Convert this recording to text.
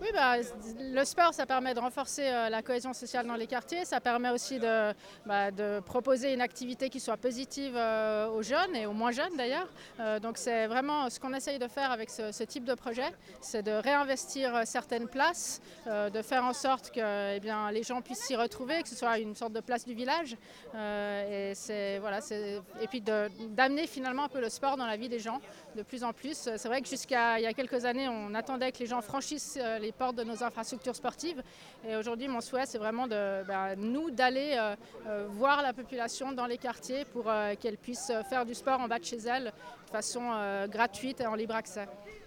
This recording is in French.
Le sport, ça permet de renforcer la cohésion sociale dans les quartiers. Ça permet aussi de proposer une activité qui soit positive aux jeunes et aux moins jeunes d'ailleurs. Donc c'est vraiment ce qu'on essaye de faire avec ce type de projet, c'est de réinvestir certaines places, de faire en sorte que les gens puissent s'y retrouver, que ce soit une sorte de place du village. Et puis d'amener finalement un peu le sport dans la vie des gens de plus en plus. C'est vrai que jusqu'à il y a quelques années, on attendait que les gens franchissent les portes de nos infrastructures sportives. Et aujourd'hui, mon souhait, c'est vraiment nous d'aller voir la population dans les quartiers pour qu'elle puisse faire du sport en bas de chez elle de façon gratuite et en libre accès.